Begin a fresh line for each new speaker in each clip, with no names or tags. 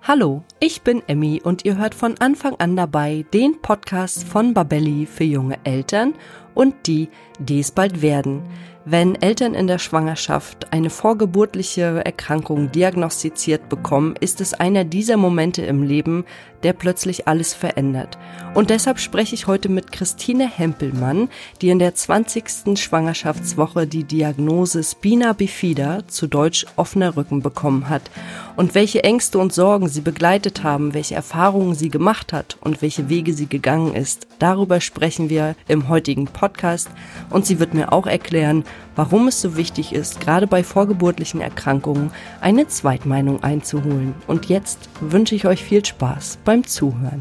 Hallo, ich bin Emmy und ihr hört von Anfang an dabei den Podcast von Babelli für junge Eltern und die es bald werden. Wenn Eltern in der Schwangerschaft eine vorgeburtliche Erkrankung diagnostiziert bekommen, ist es einer dieser Momente im Leben, der plötzlich alles verändert. Und deshalb spreche ich heute mit Christine Hempelmann, die in der 20. Schwangerschaftswoche die Diagnose Spina bifida, zu Deutsch offener Rücken, bekommen hat. Und welche Ängste und Sorgen sie begleitet haben, welche Erfahrungen sie gemacht hat und welche Wege sie gegangen ist, darüber sprechen wir im heutigen Podcast. Und sie wird mir auch erklären, warum es so wichtig ist, gerade bei vorgeburtlichen Erkrankungen eine Zweitmeinung einzuholen. Und jetzt wünsche ich euch viel Spaß beim Zuhören.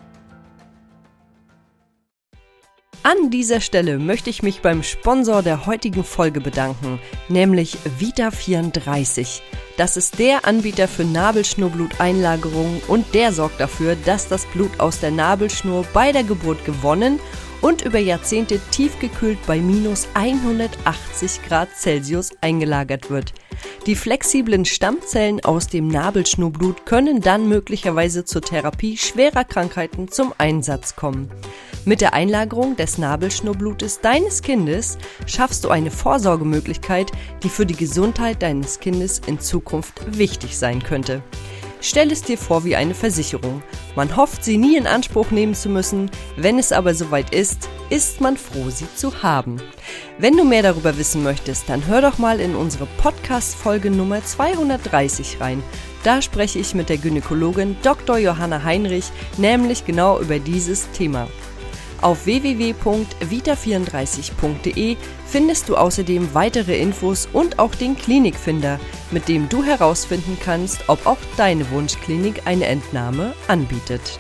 An dieser Stelle möchte ich mich beim Sponsor der heutigen Folge bedanken, nämlich Vita34. Das ist der Anbieter für Nabelschnurblut-Einlagerungen und der sorgt dafür, dass das Blut aus der Nabelschnur bei der Geburt gewonnen und über Jahrzehnte tiefgekühlt bei minus 180 Grad Celsius eingelagert wird. Die flexiblen Stammzellen aus dem Nabelschnurblut können dann möglicherweise zur Therapie schwerer Krankheiten zum Einsatz kommen. Mit der Einlagerung des Nabelschnurblutes deines Kindes schaffst du eine Vorsorgemöglichkeit, die für die Gesundheit deines Kindes in Zukunft wichtig sein könnte. Stell es dir vor wie eine Versicherung. Man hofft, sie nie in Anspruch nehmen zu müssen. Wenn es aber soweit ist, ist man froh, sie zu haben. Wenn du mehr darüber wissen möchtest, dann hör doch mal in unsere Podcast-Folge Nummer 230 rein. Da spreche ich mit der Gynäkologin Dr. Johanna Heinrich nämlich genau über dieses Thema. Auf www.vita34.de findest du außerdem weitere Infos und auch den Klinikfinder, mit dem du herausfinden kannst, ob auch deine Wunschklinik eine Entnahme anbietet.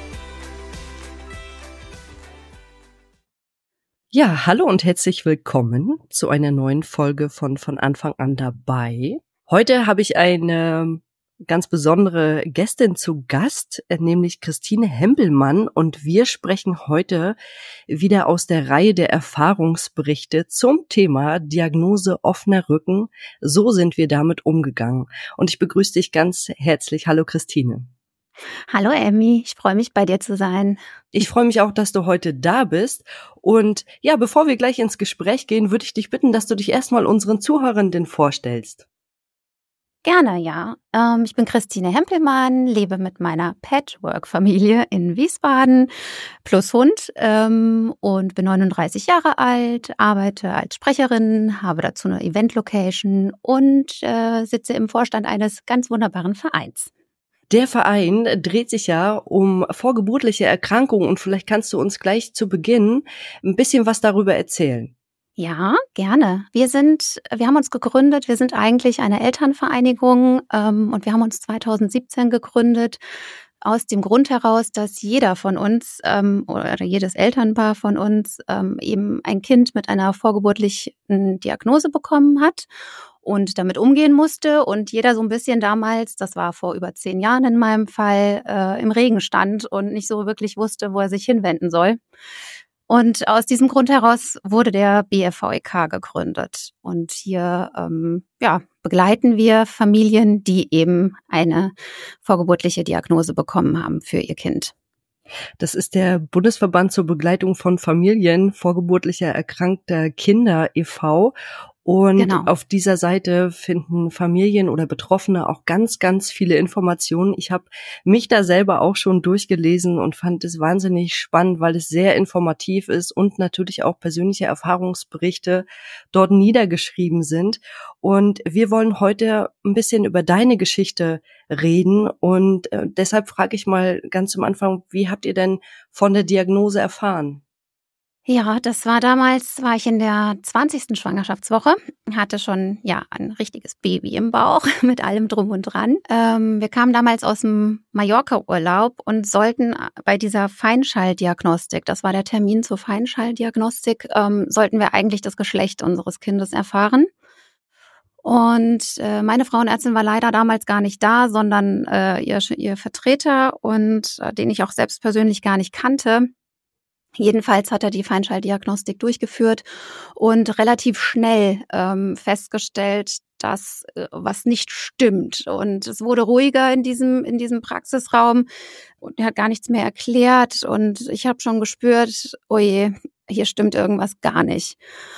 Ja, hallo und herzlich willkommen zu einer neuen Folge von Anfang an dabei. Heute habe ich eine ganz besondere Gästin zu Gast, nämlich Christine Hempelmann, und wir sprechen heute wieder aus der Reihe der Erfahrungsberichte zum Thema Diagnose offener Rücken. So sind wir damit umgegangen. Und ich begrüße dich ganz herzlich. Hallo Christine.
Hallo Emmy, ich freue mich, bei dir zu sein.
Ich freue mich auch, dass du heute da bist. Und ja, bevor wir gleich ins Gespräch gehen, würde ich dich bitten, dass du dich erstmal unseren Zuhörenden vorstellst.
Gerne, ja. Ich bin Christine Hempelmann, lebe mit meiner Patchwork-Familie in Wiesbaden plus Hund und bin 39 Jahre alt, arbeite als Sprecherin, habe dazu eine Event-Location und sitze im Vorstand eines ganz wunderbaren Vereins.
Der Verein dreht sich ja um vorgeburtliche Erkrankungen und vielleicht kannst du uns gleich zu Beginn ein bisschen was darüber erzählen.
Ja, gerne. Wir haben uns gegründet, wir sind eigentlich eine Elternvereinigung und wir haben uns 2017 gegründet aus dem Grund heraus, dass jeder von uns oder jedes Elternpaar von uns eben ein Kind mit einer vorgeburtlichen Diagnose bekommen hat und damit umgehen musste und jeder so ein bisschen damals, das war vor über 10 Jahren in meinem Fall, im Regen stand und nicht so wirklich wusste, wo er sich hinwenden soll. Und aus diesem Grund heraus wurde der BFVEK gegründet. Und hier begleiten wir Familien, die eben eine vorgeburtliche Diagnose bekommen haben für ihr Kind.
Das ist der Bundesverband zur Begleitung von Familien vorgeburtlicher erkrankter Kinder e.V. Und genau. Auf dieser Seite finden Familien oder Betroffene auch ganz, ganz viele Informationen. Ich habe mich da selber auch schon durchgelesen und fand es wahnsinnig spannend, weil es sehr informativ ist und natürlich auch persönliche Erfahrungsberichte dort niedergeschrieben sind. Und wir wollen heute ein bisschen über deine Geschichte reden und deshalb frage ich mal ganz zum Anfang, wie habt ihr denn von der Diagnose erfahren?
Ja, war ich in der 20. Schwangerschaftswoche, hatte schon ein richtiges Baby im Bauch mit allem drum und dran. Wir kamen damals aus dem Mallorca-Urlaub und sollten bei dieser Feinschalldiagnostik, das war der Termin zur Feinschalldiagnostik, sollten wir eigentlich das Geschlecht unseres Kindes erfahren. Und meine Frauenärztin war leider damals gar nicht da, sondern ihr Vertreter und den ich auch selbst persönlich gar nicht kannte. Jedenfalls hat er die Feinschalldiagnostik durchgeführt und relativ schnell festgestellt, dass was nicht stimmt. Und es wurde ruhiger in diesem Praxisraum und er hat gar nichts mehr erklärt. Und ich habe schon gespürt, oh je, hier stimmt irgendwas gar nicht.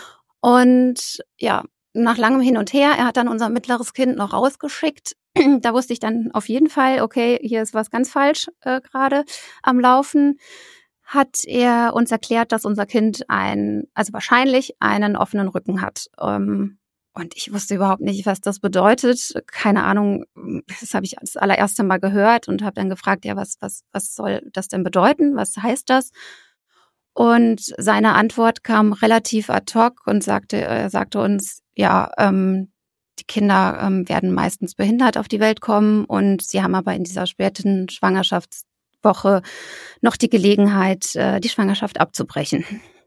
Und ja, nach langem Hin und Her, er hat dann unser mittleres Kind noch rausgeschickt. Da wusste ich dann auf jeden Fall, okay, hier ist was ganz falsch gerade am Laufen. Hat er uns erklärt, dass unser Kind wahrscheinlich einen offenen Rücken hat. Und ich wusste überhaupt nicht, was das bedeutet. Keine Ahnung, das habe ich das allererste Mal gehört und habe dann gefragt, ja, was soll das denn bedeuten? Was heißt das? Und seine Antwort kam relativ ad hoc und er sagte uns, ja, die Kinder werden meistens behindert auf die Welt kommen und sie haben aber in dieser späten Schwangerschaftswoche noch die Gelegenheit, die Schwangerschaft abzubrechen.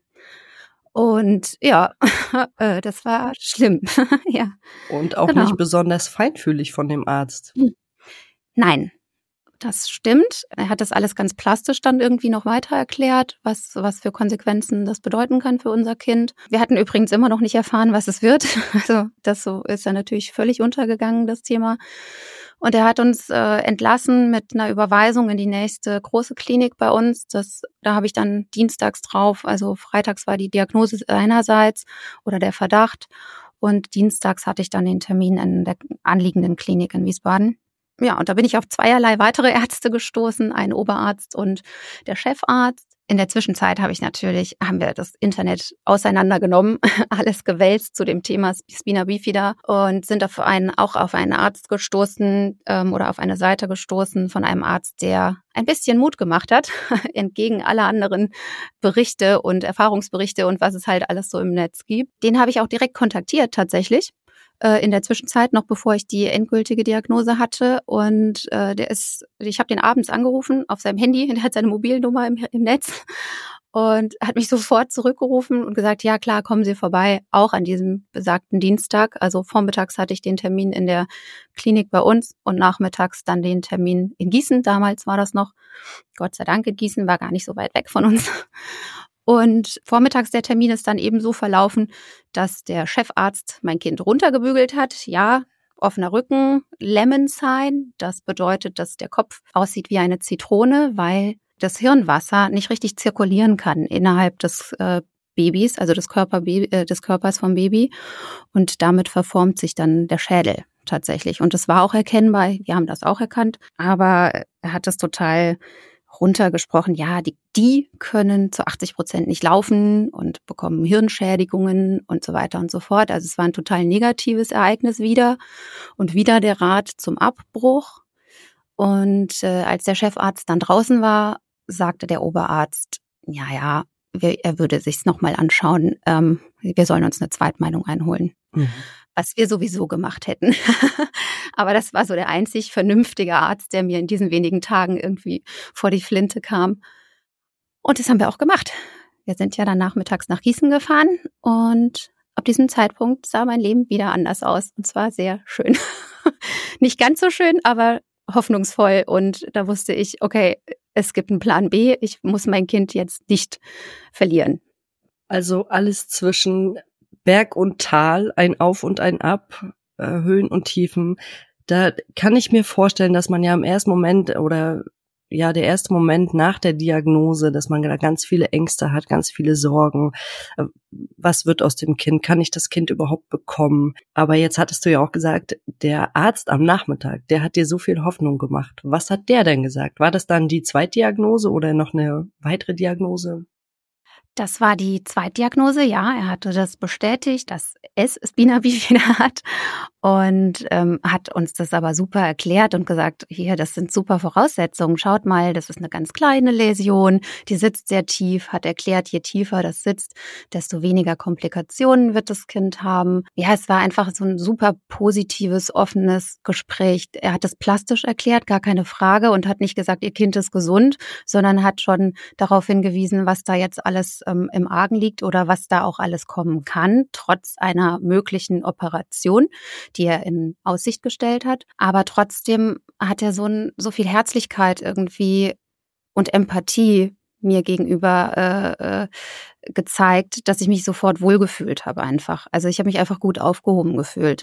Und ja, das war schlimm. Ja.
Und auch
Genau.
nicht besonders feinfühlig von dem Arzt.
Nein, das stimmt. Er hat das alles ganz plastisch dann irgendwie noch weiter erklärt, was für Konsequenzen das bedeuten kann für unser Kind. Wir hatten übrigens immer noch nicht erfahren, was es wird. Also das so ist ja natürlich völlig untergegangen, das Thema. Und er hat uns entlassen mit einer Überweisung in die nächste große Klinik bei uns. Da habe ich dann dienstags drauf, also freitags war die Diagnose einerseits oder der Verdacht und dienstags hatte ich dann den Termin in der anliegenden Klinik in Wiesbaden. Ja, und da bin ich auf zweierlei weitere Ärzte gestoßen, einen Oberarzt und der Chefarzt. In der Zwischenzeit haben wir das Internet auseinandergenommen, alles gewälzt zu dem Thema Spina bifida und sind auch auf einen Arzt gestoßen oder auf eine Seite gestoßen von einem Arzt, der ein bisschen Mut gemacht hat, entgegen aller anderen Berichte und Erfahrungsberichte und was es halt alles so im Netz gibt. Den habe ich auch direkt kontaktiert tatsächlich. In der Zwischenzeit, noch bevor ich die endgültige Diagnose hatte. Und ich habe den abends angerufen auf seinem Handy, der hat seine Mobilnummer im Netz und hat mich sofort zurückgerufen und gesagt, ja klar, kommen Sie vorbei, auch an diesem besagten Dienstag. Also vormittags hatte ich den Termin in der Klinik bei uns und nachmittags dann den Termin in Gießen. Damals war das noch, Gott sei Dank, in Gießen war gar nicht so weit weg von uns. Und vormittags der Termin ist dann eben so verlaufen, dass der Chefarzt mein Kind runtergebügelt hat. Ja, offener Rücken, Lemon Sign. Das bedeutet, dass der Kopf aussieht wie eine Zitrone, weil das Hirnwasser nicht richtig zirkulieren kann innerhalb des Babys, also des Körpers vom Baby. Und damit verformt sich dann der Schädel tatsächlich. Und das war auch erkennbar. Wir haben das auch erkannt. Aber er hat das total runtergesprochen, ja, die können zu 80% nicht laufen und bekommen Hirnschädigungen und so weiter und so fort. Also es war ein total negatives Ereignis wieder und wieder der Rat zum Abbruch. Und als der Chefarzt dann draußen war, sagte der Oberarzt, ja, er würde sich's nochmal anschauen. Wir sollen uns eine Zweitmeinung einholen. Mhm. Was wir sowieso gemacht hätten. Aber das war so der einzig vernünftige Arzt, der mir in diesen wenigen Tagen irgendwie vor die Flinte kam. Und das haben wir auch gemacht. Wir sind ja dann nachmittags nach Gießen gefahren und ab diesem Zeitpunkt sah mein Leben wieder anders aus. Und zwar sehr schön. Nicht ganz so schön, aber hoffnungsvoll. Und da wusste ich, okay, es gibt einen Plan B. Ich muss mein Kind jetzt nicht verlieren.
Also alles zwischen Berg und Tal, ein Auf und ein Ab, Höhen und Tiefen. Da kann ich mir vorstellen, dass man ja im ersten Moment oder ja der erste Moment nach der Diagnose, dass man da ganz viele Ängste hat, ganz viele Sorgen. Was wird aus dem Kind? Kann ich das Kind überhaupt bekommen? Aber jetzt hattest du ja auch gesagt, der Arzt am Nachmittag, der hat dir so viel Hoffnung gemacht. Was hat der denn gesagt? War das dann die Zweitdiagnose oder noch eine weitere Diagnose?
Das war die Zweitdiagnose, ja. Er hatte das bestätigt, dass es Spina bifida hat und hat uns das aber super erklärt und gesagt, hier, das sind super Voraussetzungen. Schaut mal, das ist eine ganz kleine Läsion, die sitzt sehr tief, hat erklärt, je tiefer das sitzt, desto weniger Komplikationen wird das Kind haben. Ja, es war einfach so ein super positives, offenes Gespräch. Er hat das plastisch erklärt, gar keine Frage, und hat nicht gesagt, ihr Kind ist gesund, sondern hat schon darauf hingewiesen, was da jetzt alles im Argen liegt oder was da auch alles kommen kann, trotz einer möglichen Operation, die er in Aussicht gestellt hat. Aber trotzdem hat er so viel Herzlichkeit irgendwie und Empathie mir gegenüber gezeigt, dass ich mich sofort wohlgefühlt habe einfach. Also ich habe mich einfach gut aufgehoben gefühlt.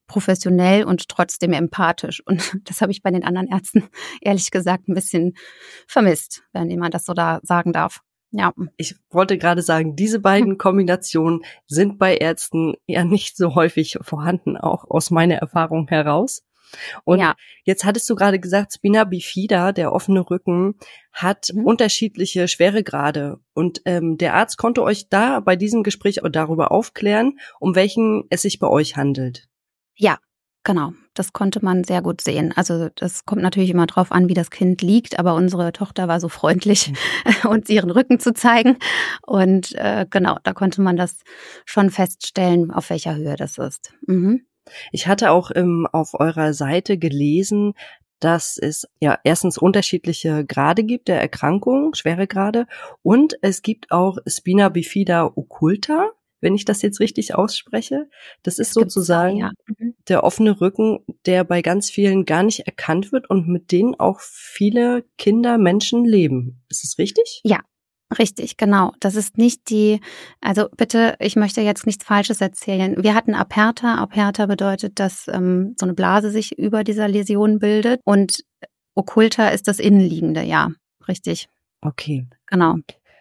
professionell und trotzdem empathisch. Und das habe ich bei den anderen Ärzten ehrlich gesagt ein bisschen vermisst, wenn jemand das so da sagen darf. Ja.
Ich wollte gerade sagen, diese beiden Kombinationen sind bei Ärzten ja nicht so häufig vorhanden, auch aus meiner Erfahrung heraus. Und jetzt hattest du gerade gesagt, Spina bifida, der offene Rücken, hat unterschiedliche Schweregrade. Und der Arzt konnte euch da bei diesem Gespräch darüber aufklären, um welchen es sich bei euch handelt.
Ja, genau. Das konnte man sehr gut sehen. Also das kommt natürlich immer drauf an, wie das Kind liegt, aber unsere Tochter war so freundlich, uns ihren Rücken zu zeigen. Und genau, da konnte man das schon feststellen, auf welcher Höhe das ist.
Ich hatte auch auf eurer Seite gelesen, dass es ja erstens unterschiedliche Grade gibt der Erkrankung, Schweregrade, und es gibt auch Spina bifida occulta, wenn ich das jetzt richtig ausspreche. Das ist sozusagen der offene Rücken, der bei ganz vielen gar nicht erkannt wird und mit denen auch viele Kinder, Menschen leben. Ist es richtig?
Ja. Richtig, genau. Das ist nicht also bitte, ich möchte jetzt nichts Falsches erzählen. Wir hatten Aperta. Aperta bedeutet, dass so eine Blase sich über dieser Läsion bildet und Occulta ist das Innenliegende, ja, richtig.
Okay.
Genau.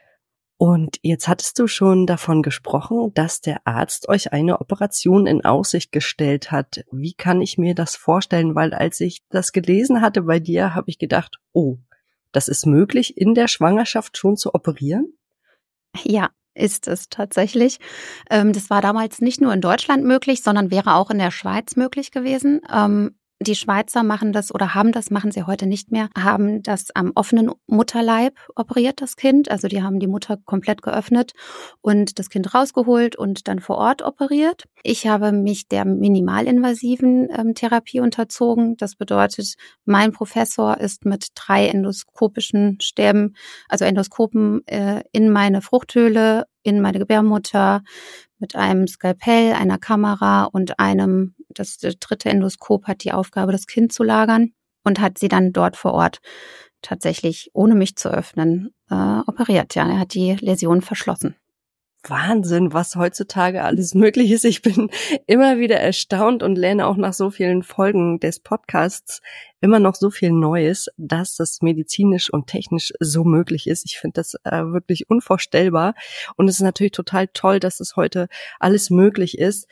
Und jetzt hattest du schon davon gesprochen, dass der Arzt euch eine Operation in Aussicht gestellt hat. Wie kann ich mir das vorstellen? Weil als ich das gelesen hatte bei dir, habe ich gedacht, oh, das ist möglich, in der Schwangerschaft schon zu operieren?
Ja, ist es tatsächlich. Das war damals nicht nur in Deutschland möglich, sondern wäre auch in der Schweiz möglich gewesen. Die Schweizer machen das machen sie heute nicht mehr, haben das am offenen Mutterleib operiert, das Kind. Also die haben die Mutter komplett geöffnet und das Kind rausgeholt und dann vor Ort operiert. Ich habe mich der minimalinvasiven Therapie unterzogen. Das bedeutet, mein Professor ist mit 3 endoskopischen Stäben, also Endoskopen in meine Fruchthöhle, in meine Gebärmutter, mit einem Skalpell, einer Kamera und das 3. Endoskop hat die Aufgabe, das Kind zu lagern und hat sie dann dort vor Ort tatsächlich, ohne mich zu öffnen, operiert. Ja, er hat die Läsion verschlossen.
Wahnsinn, was heutzutage alles möglich ist. Ich bin immer wieder erstaunt und lerne auch nach so vielen Folgen des Podcasts immer noch so viel Neues, dass das medizinisch und technisch so möglich ist. Ich finde das wirklich unvorstellbar. Und es ist natürlich total toll, dass es heute alles möglich ist.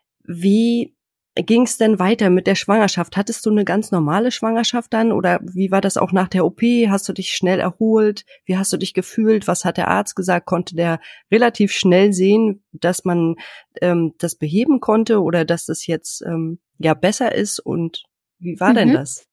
Wie ging es denn weiter mit der Schwangerschaft? Hattest du eine ganz normale Schwangerschaft dann oder wie war das auch nach der OP? Hast du dich schnell erholt? Wie hast du dich gefühlt? Was hat der Arzt gesagt? Konnte der relativ schnell sehen, dass man das beheben konnte oder dass das jetzt besser ist? Und wie war denn das?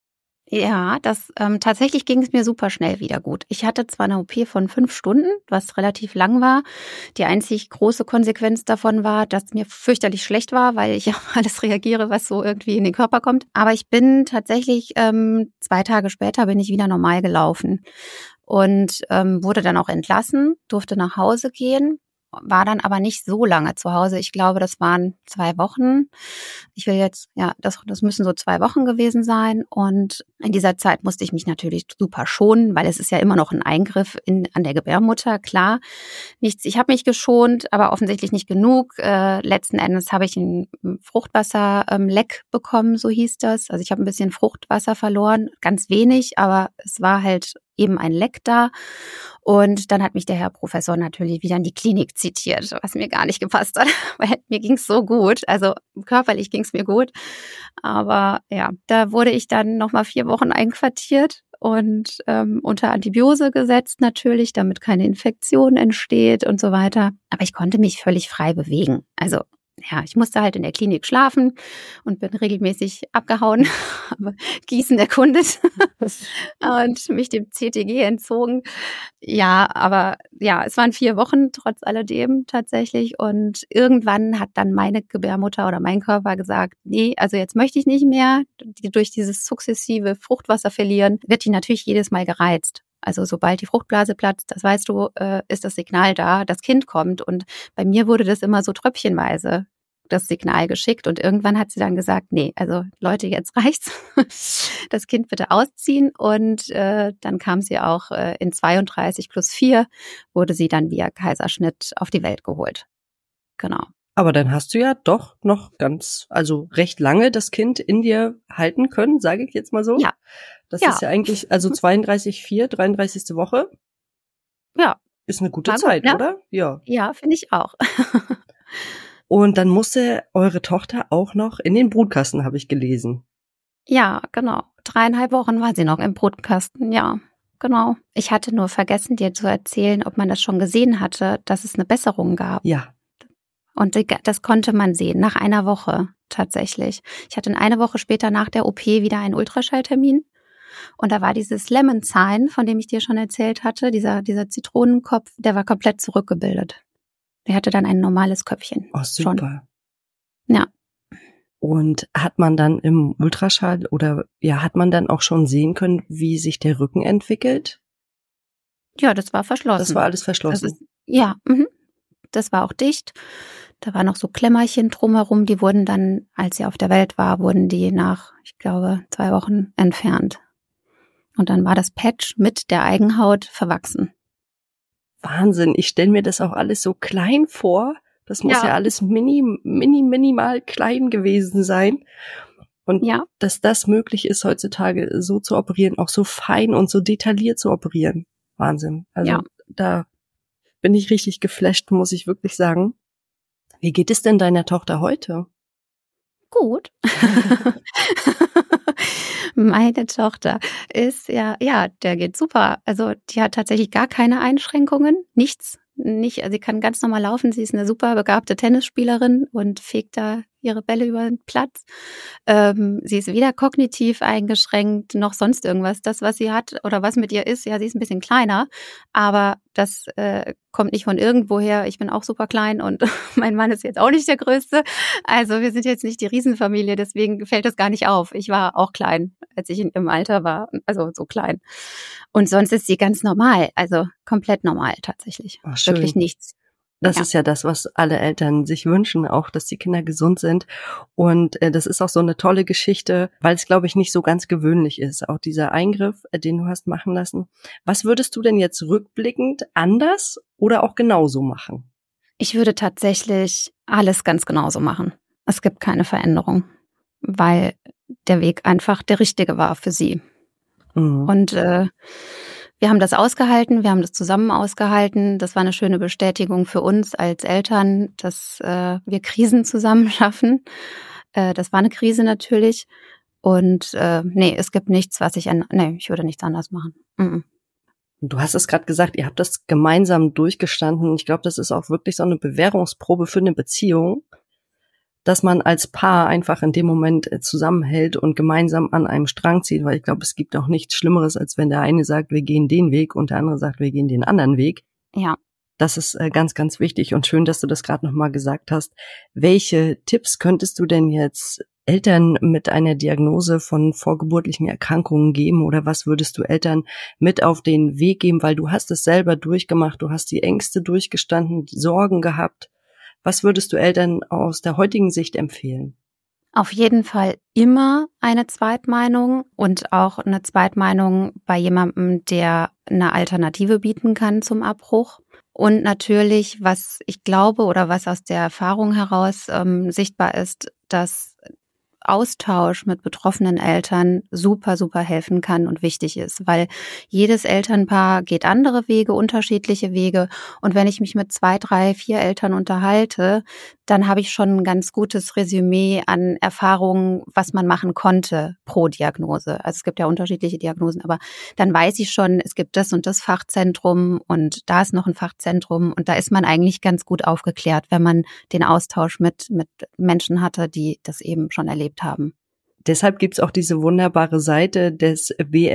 Ja, tatsächlich ging es mir super schnell wieder gut. Ich hatte zwar eine OP von 5 Stunden, was relativ lang war. Die einzig große Konsequenz davon war, dass mir fürchterlich schlecht war, weil ich auf alles reagiere, was so irgendwie in den Körper kommt. Aber ich bin tatsächlich 2 Tage später bin ich wieder normal gelaufen und wurde dann auch entlassen, durfte nach Hause gehen. War dann aber nicht so lange zu Hause. Ich glaube, das waren 2 Wochen. Ich will jetzt, das müssen so 2 Wochen gewesen sein. Und in dieser Zeit musste ich mich natürlich super schonen, weil es ist ja immer noch ein Eingriff an der Gebärmutter, klar. Ich habe mich geschont, aber offensichtlich nicht genug. Letzten Endes habe ich ein Fruchtwasserleck bekommen, so hieß das. Also ich habe ein bisschen Fruchtwasser verloren, ganz wenig, aber es war halt eben ein Leck da. Und dann hat mich der Herr Professor natürlich wieder in die Klinik zitiert, was mir gar nicht gepasst hat, weil mir ging's so gut. Also körperlich ging's mir gut. Aber ja, da wurde ich dann nochmal 4 Wochen einquartiert und unter Antibiose gesetzt natürlich, damit keine Infektion entsteht und so weiter. Aber ich konnte mich völlig frei bewegen. Also ja, ich musste halt in der Klinik schlafen und bin regelmäßig abgehauen, habe Gießen erkundet und mich dem CTG entzogen. Ja, aber ja, es waren 4 Wochen trotz alledem tatsächlich und irgendwann hat dann meine Gebärmutter oder mein Körper gesagt, nee, also jetzt möchte ich nicht mehr. Durch dieses sukzessive Fruchtwasser verlieren wird die natürlich jedes Mal gereizt. Also sobald die Fruchtblase platzt, das weißt du, ist das Signal da, das Kind kommt. Und bei mir wurde das immer so tröpfchenweise, das Signal geschickt. Und irgendwann hat sie dann gesagt, nee, also Leute, jetzt reicht's. Das Kind bitte ausziehen. Und dann kam sie auch in 32 plus 4, wurde sie dann via Kaiserschnitt auf die Welt geholt. Genau.
Aber dann hast du ja doch noch also recht lange das Kind in dir halten können, sage ich jetzt mal so.
Ja.
Das ist ja eigentlich, also 32,4, 33. Woche.
Ja.
Ist eine gute
War gut,
Zeit,
ne?
oder? Ja.
Ja, finde ich auch.
Und dann musste eure Tochter auch noch in den Brutkasten, habe ich gelesen.
Ja, genau. 3,5 Wochen war sie noch im Brutkasten, ja. Genau. Ich hatte nur vergessen, dir zu erzählen, ob man das schon gesehen hatte, dass es eine Besserung gab.
Ja.
Und das konnte man sehen, nach einer Woche tatsächlich. Ich hatte eine Woche später nach der OP wieder einen Ultraschalltermin. Und da war dieses Lemon Sign, von dem ich dir schon erzählt hatte, dieser Zitronenkopf, der war komplett zurückgebildet. Der hatte dann ein normales Köpfchen.
Oh, super.
Schon. Ja.
Und hat man dann im Ultraschall hat man dann auch schon sehen können, wie sich der Rücken entwickelt?
Ja, das war verschlossen.
Das war alles verschlossen.
Das war auch dicht. Da waren noch so Klemmerchen drumherum, die wurden dann, als sie auf der Welt war, wurden die nach, ich glaube, 2 Wochen entfernt. Und dann war das Patch mit der Eigenhaut verwachsen.
Wahnsinn, ich stelle mir das auch alles so klein vor. Das muss ja alles minimal klein gewesen sein. Und dass das möglich ist, heutzutage so zu operieren, auch so fein und so detailliert zu operieren. Wahnsinn. Also da bin ich richtig geflasht, muss ich wirklich sagen. Wie geht es denn deiner Tochter heute?
Gut. Meine Tochter ist der geht super. Also die hat tatsächlich gar keine Einschränkungen, nichts. Also sie kann ganz normal laufen. Sie ist eine super begabte Tennisspielerin und fegt da ihre Bälle über den Platz. Sie ist weder kognitiv eingeschränkt noch sonst irgendwas. Das, was sie hat oder was mit ihr ist, sie ist ein bisschen kleiner, aber das kommt nicht von irgendwoher. Ich bin auch super klein und mein Mann ist jetzt auch nicht der Größte. Also wir sind jetzt nicht die Riesenfamilie, deswegen fällt das gar nicht auf. Ich war auch klein, als ich im Alter war, also so klein. Und sonst ist sie ganz normal, also komplett normal tatsächlich.
Ach, schön.
Wirklich nichts.
Das ist ja das, was alle Eltern sich wünschen, auch, dass die Kinder gesund sind. Und das ist auch so eine tolle Geschichte, weil es, glaube ich, nicht so ganz gewöhnlich ist. Auch dieser Eingriff, den du hast machen lassen. Was würdest du denn jetzt rückblickend anders oder auch genauso machen?
Ich würde tatsächlich alles ganz genauso machen. Es gibt keine Veränderung, weil der Weg einfach der richtige war für sie. Mhm. Und wir haben das ausgehalten, wir haben das zusammen ausgehalten. Das war eine schöne Bestätigung für uns als Eltern, dass wir Krisen zusammen schaffen. Das war eine Krise natürlich. Und es gibt nichts, ich würde nichts anders machen. Mhm.
Du hast es gerade gesagt, ihr habt das gemeinsam durchgestanden. Ich glaube, das ist auch wirklich so eine Bewährungsprobe für eine Beziehung, dass man als Paar einfach in dem Moment zusammenhält und gemeinsam an einem Strang zieht, weil ich glaube, es gibt auch nichts Schlimmeres, als wenn der eine sagt, wir gehen den Weg und der andere sagt, wir gehen den anderen Weg.
Ja.
Das ist ganz, ganz wichtig und schön, dass du das gerade nochmal gesagt hast. Welche Tipps könntest du denn jetzt Eltern mit einer Diagnose von vorgeburtlichen Erkrankungen geben oder was würdest du Eltern mit auf den Weg geben, weil du hast es selber durchgemacht, du hast die Ängste durchgestanden, die Sorgen gehabt. Was würdest du Eltern aus der heutigen Sicht empfehlen?
Auf jeden Fall immer eine Zweitmeinung und auch eine Zweitmeinung bei jemandem, der eine Alternative bieten kann zum Abbruch. Und natürlich, was ich glaube oder was aus der Erfahrung heraus sichtbar ist, dass Austausch mit betroffenen Eltern super, super helfen kann und wichtig ist, weil jedes Elternpaar geht andere Wege, unterschiedliche Wege. Und wenn ich mich mit 2, 3, 4 Eltern unterhalte, dann habe ich schon ein ganz gutes Resümee an Erfahrungen, was man machen konnte pro Diagnose. Also es gibt ja unterschiedliche Diagnosen, aber dann weiß ich schon, es gibt das und das Fachzentrum und da ist noch ein Fachzentrum und da ist man eigentlich ganz gut aufgeklärt, wenn man den Austausch mit Menschen hatte, die das eben schon erlebt haben.
Deshalb gibt's auch diese wunderbare Seite des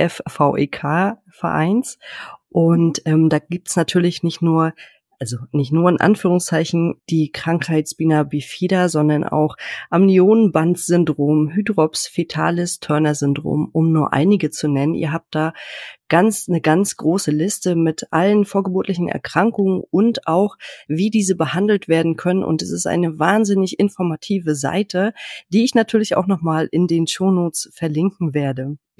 BFVEK-Vereins und da gibt's natürlich nicht nur in Anführungszeichen die Krankheit Spina bifida, sondern auch Amnionband-Syndrom, Hydrops fetalis Turner-Syndrom, um nur einige zu nennen. Ihr habt da eine ganz große Liste mit allen vorgeburtlichen Erkrankungen und auch, wie diese behandelt werden können. Und es ist eine wahnsinnig informative Seite, die ich natürlich auch nochmal in den Shownotes verlinken werde.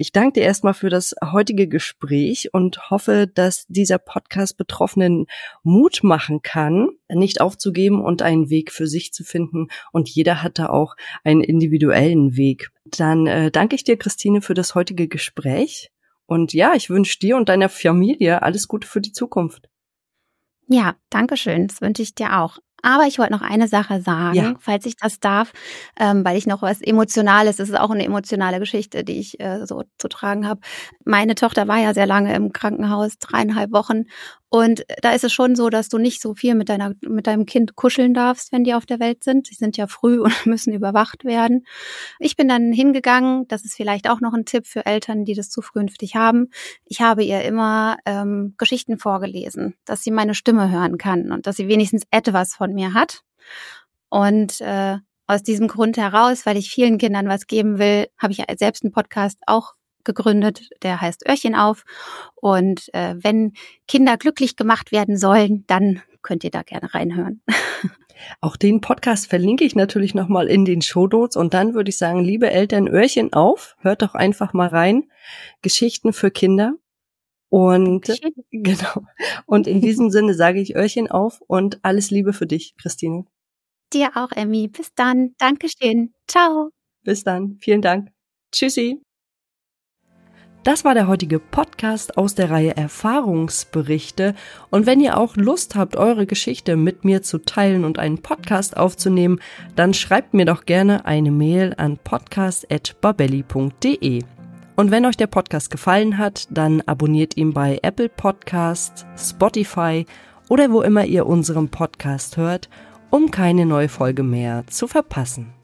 Ich danke dir erstmal für das heutige Gespräch und hoffe, dass dieser Podcast Betroffenen Mut machen kann, nicht aufzugeben und einen Weg für sich zu finden. Und jeder hat da auch einen individuellen Weg. Dann danke ich dir, Christine, für das heutige Gespräch. Und ja, ich wünsche dir und deiner Familie alles Gute für die Zukunft.
Ja, danke schön. Das wünsche ich dir auch. Aber ich wollte noch eine Sache sagen, falls ich das darf, weil ich noch was Emotionales, das ist auch eine emotionale Geschichte, die ich so zu tragen habe. Meine Tochter war ja sehr lange im Krankenhaus, 3,5 Wochen. Und da ist es schon so, dass du nicht so viel mit deinem Kind kuscheln darfst, wenn die auf der Welt sind. Die sind ja früh und müssen überwacht werden. Ich bin dann hingegangen, das ist vielleicht auch noch ein Tipp für Eltern, die das zukünftig haben. Ich habe ihr immer Geschichten vorgelesen, dass sie meine Stimme hören kann und dass sie wenigstens etwas von mir hat. Und aus diesem Grund heraus, weil ich vielen Kindern was geben will, habe ich selbst einen Podcast auch gegründet, der heißt Öhrchen auf. Und wenn Kinder glücklich gemacht werden sollen, dann könnt ihr da gerne reinhören.
Auch den Podcast verlinke ich natürlich nochmal in den Shownotes. Und dann würde ich sagen, liebe Eltern, Öhrchen auf, hört doch einfach mal rein. Geschichten für Kinder. Und genau. Und in diesem Sinne sage ich Öhrchen auf und alles Liebe für dich, Christine.
Dir auch, Emmy. Bis dann. Dankeschön. Ciao.
Bis dann. Vielen Dank. Tschüssi. Das war der heutige Podcast aus der Reihe Erfahrungsberichte. Und wenn ihr auch Lust habt, eure Geschichte mit mir zu teilen und einen Podcast aufzunehmen, dann schreibt mir doch gerne eine Mail an podcast@babelli.de. Und wenn euch der Podcast gefallen hat, dann abonniert ihn bei Apple Podcasts, Spotify oder wo immer ihr unseren Podcast hört, um keine neue Folge mehr zu verpassen.